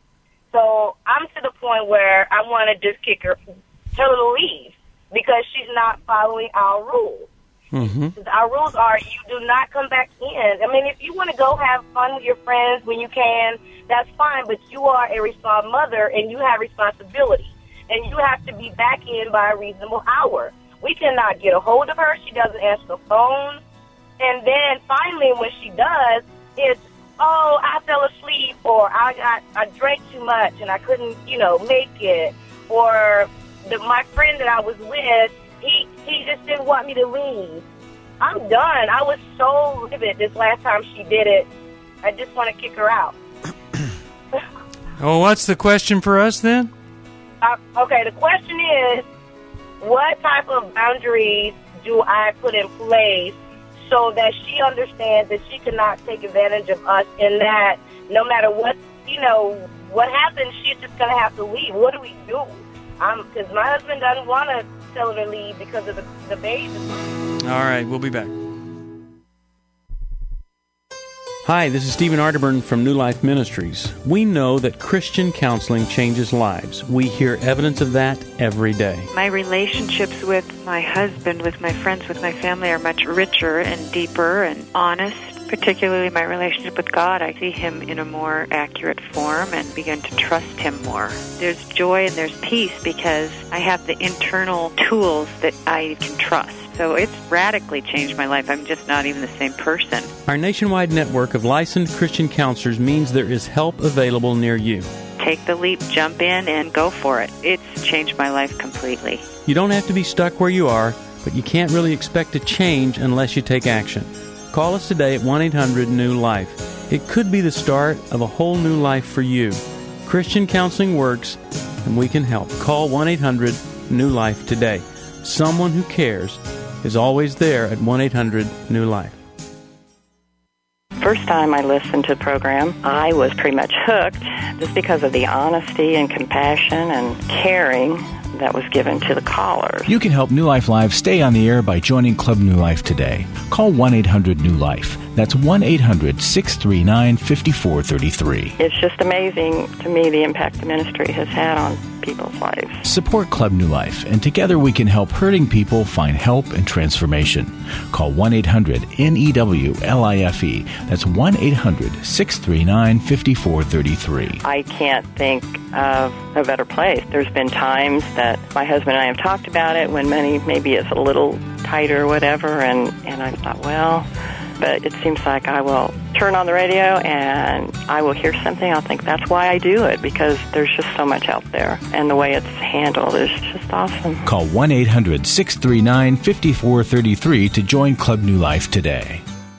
So I'm to the point where I want to just kick her, tell her to leave because she's not following our rules. Mm-hmm. Our rules are you do not come back in. I mean, if you want to go have fun with your friends when you can, that's fine, but you are a responsible mother and you have responsibility. And you have to be back in by a reasonable hour. We cannot get a hold of her. She doesn't answer the phone. And then finally when she does, it's, oh, I fell asleep, or I got I drank too much and I couldn't, you know, make it. Or the, my friend that I was with, he, he just didn't want me to leave. I'm done. I was so livid this last time she did it. I just want to kick her out. Oh, what's the question for us then? Uh, okay, the question is, what type of boundaries do I put in place so that she understands that she cannot take advantage of us, and that no matter what, you know, what happens, she's just going to have to leave? What do we do? Because my husband doesn't want to tell her to leave because of the, the baby. All right, we'll be back. Hi, this is Stephen Arterburn from New Life Ministries. We know that Christian counseling changes lives. We hear evidence of that every day. My relationships with my husband, with my friends, with my family are much richer and deeper and honest. Particularly my relationship with God, I see Him in a more accurate form and begin to trust Him more. There's joy and there's peace because I have the internal tools that I can trust. So it's radically changed my life. I'm just not even the same person. Our nationwide network of licensed Christian counselors means there is help available near you. Take the leap, jump in, and go for it. It's changed my life completely. You don't have to be stuck where you are, but you can't really expect to change unless you take action. Call us today at one eight hundred new life. It could be the start of a whole new life for you. Christian counseling works, and we can help. Call one eight hundred new life today. Someone who cares is always there at one eight hundred new life. First time I listened to the program, I was pretty much hooked just because of the honesty and compassion and caring that was given to the callers. You can help New Life Live stay on the air by joining Club New Life today. Call one eight hundred new life. That's one eight hundred six three nine five four three three. It's just amazing to me the impact the ministry has had on people's lives. Support Club New Life, and together we can help hurting people find help and transformation. Call one eight hundred N E W L I F E. That's one eight hundred six three nine five four three three. I can't think of a better place. There's been times that my husband and I have talked about it when money maybe is a little tighter or whatever, and, and I thought, well... But it seems like I will turn on the radio and I will hear something. I'll think that's why I do it, because there's just so much out there. And the way it's handled is just awesome. Call one eight hundred six three nine five four three three to join Club New Life today.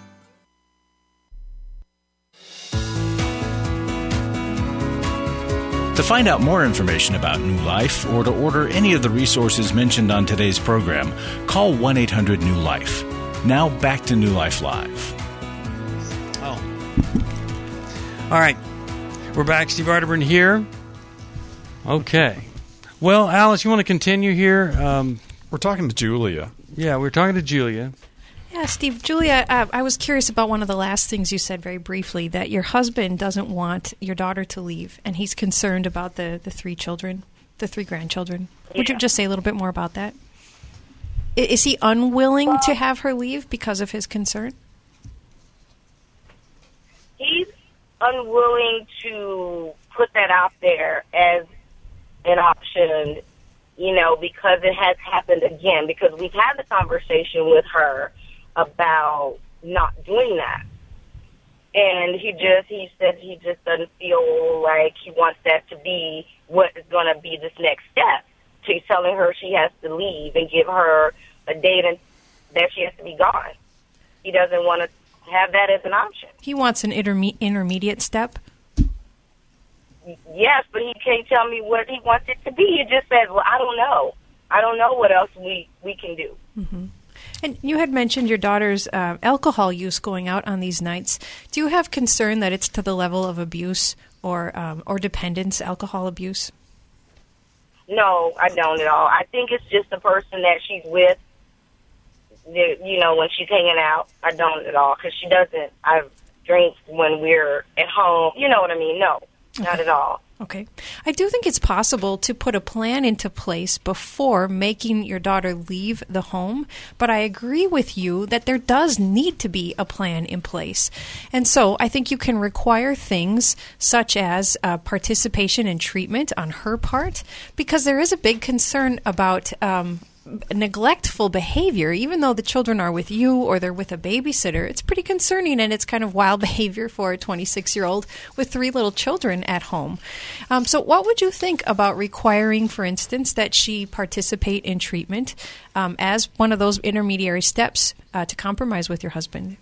To find out more information about New Life or to order any of the resources mentioned on today's program, call one eight hundred New Life. Now back to New Life Live. Oh. All right. We're back. Steve Arterburn here. Okay. Well, Alice, you want to continue here? Um, we're talking to Julia. Yeah, we're talking to Julia. Yeah, Steve. Julia, uh, I was curious about one of the last things you said very briefly, that your husband doesn't want your daughter to leave, and he's concerned about the, the three children, the three grandchildren. Yeah. Would you just say a little bit more about that? Is he unwilling well, to have her leave because of his concern? He's unwilling to put that out there as an option, you know, because it has happened again, because we've had the conversation with her about not doing that. And he just, he said he just doesn't feel like he wants that to be what is going to be this next step. He's telling her she has to leave and give her a date and that she has to be gone. He doesn't want to have that as an option. He wants an interme- intermediate step? Yes, but he can't tell me what he wants it to be. He just says, well, I don't know. I don't know what else we, we can do. Mm-hmm. And you had mentioned your daughter's uh, alcohol use going out on these nights. Do you have concern that it's to the level of abuse or um, or dependence, alcohol abuse? No, I don't at all. I think it's just the person that she's with, you know, when she's hanging out. I don't at all, because she doesn't. I drink when we're at home. You know what I mean? No, not okay. at all. Okay. I do think it's possible to put a plan into place before making your daughter leave the home, but I agree with you that there does need to be a plan in place. And so I think you can require things such as uh, participation in treatment on her part, because there is a big concern about um, neglectful behavior. Even though the children are with you or they're with a babysitter, it's pretty concerning, and it's kind of wild behavior for a twenty-six-year-old with three little children at home. Um, so what would you think about requiring, for instance, that she participate in treatment um, as one of those intermediary steps uh, to compromise with your husband?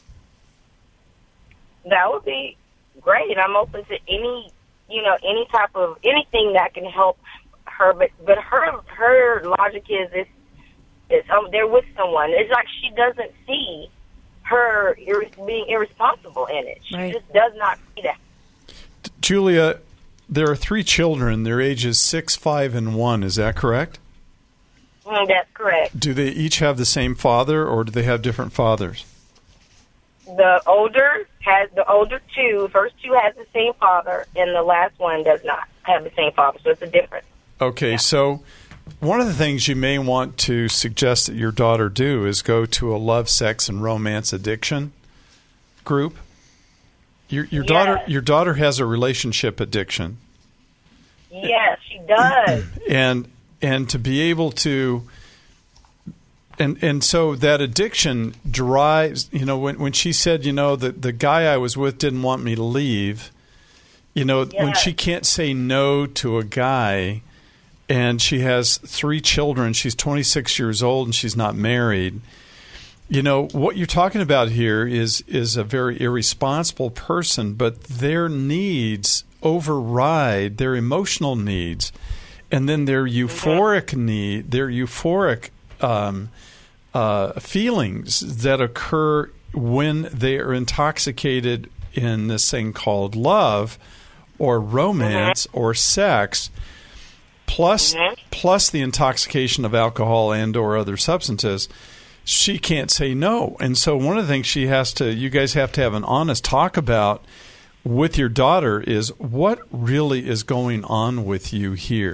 That would be great. I'm open to any, you know, any type of, anything that can help her, but but her her logic is is, is um, they're with someone. It's like she doesn't see her ir- being irresponsible in it. She right. just does not see that. Julia, there are three children. Their ages six, five, and one. Is that correct? Mm, that's correct. Do they each have the same father, or do they have different fathers? The older has the older two. First two has the same father, and the last one does not have the same father. So it's a difference. Okay, yeah. So one of the things you may want to suggest that your daughter do is go to a love, sex, and romance addiction group. Your your yes. daughter your daughter has a relationship addiction. Yes, she does. and and to be able to and and so that addiction drives, you know, when when she said, you know, the the guy I was with didn't want me to leave, you know, yes. when she can't say no to a guy. And she has three children. She's twenty-six years old, and she's not married. You know, what you're talking about here is is a very irresponsible person, but their needs override their emotional needs, and then their euphoric need, their euphoric um, uh, feelings that occur when they are intoxicated in this thing called love or romance mm-hmm. or sex. Plus, mm-hmm. plus the intoxication of alcohol and or other substances, she can't say no. And so one of the things she has to, you guys have to have an honest talk about with your daughter is what really is going on with you here.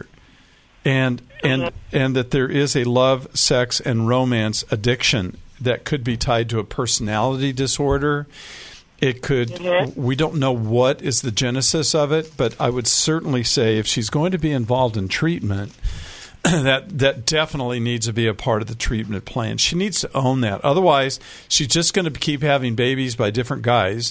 And and and that there is a love, sex, and romance addiction that could be tied to a personality disorder. It could, mm-hmm. we don't know what is the genesis of it, but I would certainly say if she's going to be involved in treatment, that that definitely needs to be a part of the treatment plan. She needs to own that. Otherwise, she's just going to keep having babies by different guys,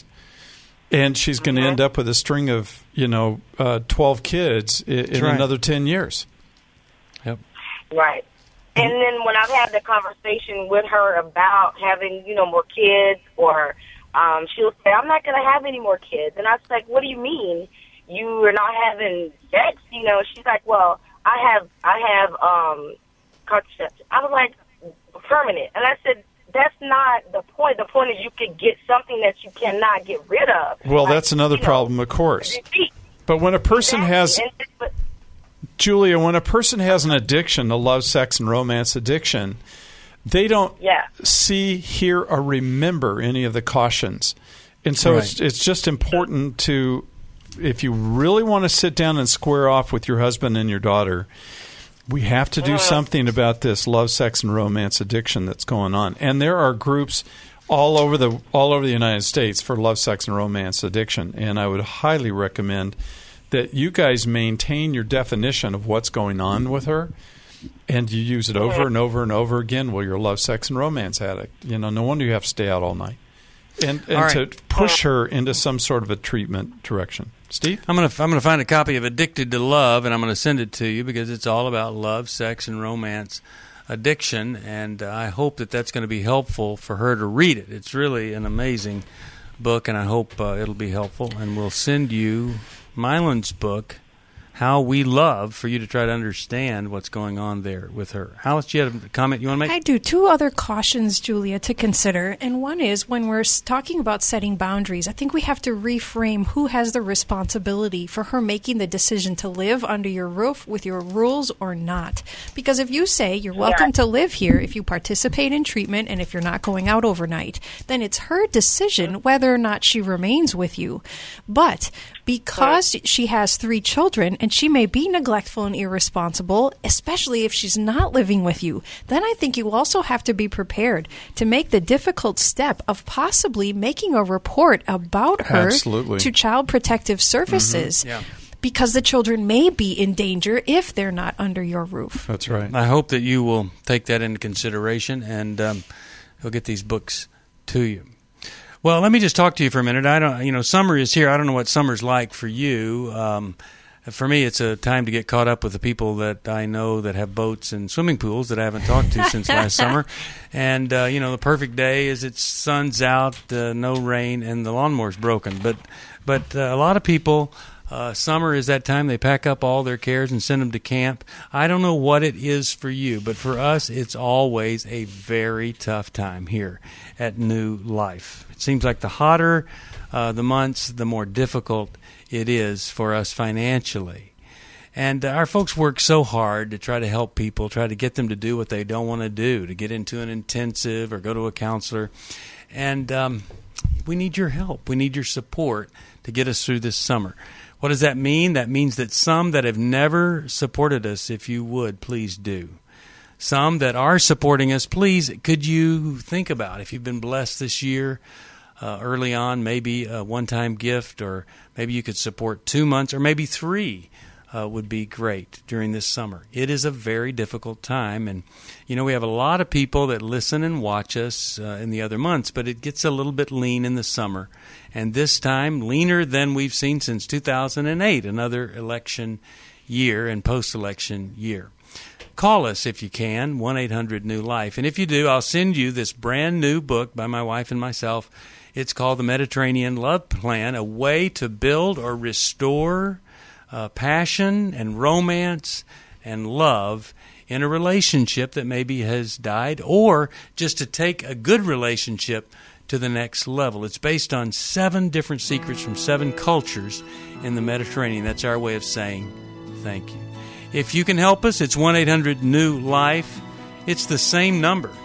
and she's going to mm-hmm. end up with a string of, you know, uh, twelve kids in, in right. another ten years. Yep. Right. And then when I've had the conversation with her about having, you know, more kids, or um, she'll say, I'm not going to have any more kids. And I was like, what do you mean? You are not having sex? You know, she's like, well, I have, I have um, contraception. I was like, permanent. And I said, that's not the point. The point is you can get something that you cannot get rid of. Well, like, that's another problem, know, of course. But when a person exactly. has... And, but, Julia, when a person has an addiction, a love, sex, and romance addiction, they don't yeah. see, hear, or remember any of the cautions. And so right. it's it's just important to, if you really want to sit down and square off with your husband and your daughter, we have to do uh. something about this love, sex, and romance addiction that's going on. And there are groups all over the all over the United States for love, sex, and romance addiction. And I would highly recommend that you guys maintain your definition of what's going on with her, and you use it over and over and over again. Well, you're a love, sex, and romance addict. You know, no wonder you have to stay out all night. And, and right. to push her into some sort of a treatment direction. Steve? I'm going to I'm going to find a copy of Addicted to Love, and I'm going to send it to you because it's all about love, sex, and romance addiction, and uh, I hope that that's going to be helpful for her to read it. It's really an amazing book, and I hope uh, it'll be helpful, and we'll send you Mylan's book, How We Love, for you to try to understand what's going on there with her. Alice, do you have a comment you want to make? I do. Two other cautions, Julia, to consider. And one is when we're talking about setting boundaries, I think we have to reframe who has the responsibility for her making the decision to live under your roof with your rules or not. Because if you say you're welcome to live here if you participate in treatment and if you're not going out overnight, then it's her decision whether or not she remains with you. But because she has three children and she may be neglectful and irresponsible, especially if she's not living with you, then I think you also have to be prepared to make the difficult step of possibly making a report about her Absolutely. to Child Protective Services. Mm-hmm. Yeah. Because the children may be in danger if they're not under your roof. That's right. I hope that you will take that into consideration, and um, we'll get these books to you. Well, let me just talk to you for a minute. I don't, you know, summer is here. I don't know what summer's like for you. Um, for me, it's a time to get caught up with the people that I know that have boats and swimming pools that I haven't talked to since last summer. And uh, you know, the perfect day is it's sun's out, uh, no rain, and the lawnmower's broken. But but uh, a lot of people. Uh, summer is that time they pack up all their cares and send them to camp. I don't know what it is for you, but for us, it's always a very tough time here at New Life. It seems like the hotter uh, the months, the more difficult it is for us financially. And uh, our folks work so hard to try to help people, try to get them to do what they don't want to do, to get into an intensive or go to a counselor. And um, we need your help. We need your support to get us through this summer. What does that mean? That means that some that have never supported us, if you would, please do. Some that are supporting us, please, could you think about if you've been blessed this year uh, early on, maybe a one-time gift, or maybe you could support two months, or maybe three uh, would be great during this summer. It is a very difficult time, and, you know, we have a lot of people that listen and watch us uh, in the other months, but it gets a little bit lean in the summer. And this time, leaner than we've seen since two thousand eight, another election year and post-election year. Call us if you can, one eight hundred new life. And if you do, I'll send you this brand new book by my wife and myself. It's called The Mediterranean Love Plan, a way to build or restore uh, passion and romance and love in a relationship that maybe has died, or just to take a good relationship to the next level. It's based on seven different secrets from seven cultures in the Mediterranean. That's our way of saying thank you. If you can help us, it's one eight hundred new life. It's the same number,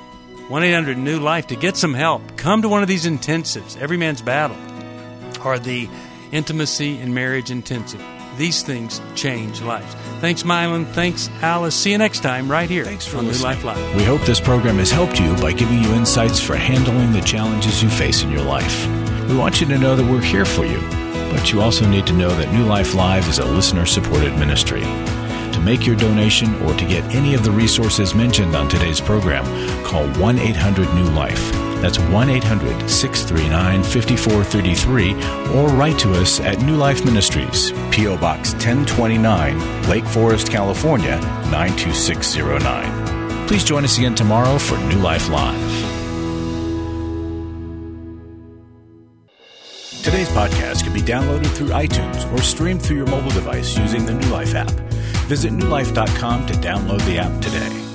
one eight hundred new life to get some help. Come to one of these intensives, Every Man's Battle, or the Intimacy in Marriage Intensive. These things change lives. Thanks, Mylan. Thanks, Alice. See you next time right here Thanks for on New listening. Life Live. We hope this program has helped you by giving you insights for handling the challenges you face in your life. We want you to know that we're here for you, but you also need to know that New Life Live is a listener-supported ministry. To make your donation or to get any of the resources mentioned on today's program, call one eight hundred new life. That's one eight hundred, six three nine, five four three three, or write to us at New Life Ministries, P O. Box ten twenty-nine, Lake Forest, California, nine two six zero nine. Please join us again tomorrow for New Life Live. Today's podcast can be downloaded through iTunes or streamed through your mobile device using the New Life app. Visit new life dot com to download the app today.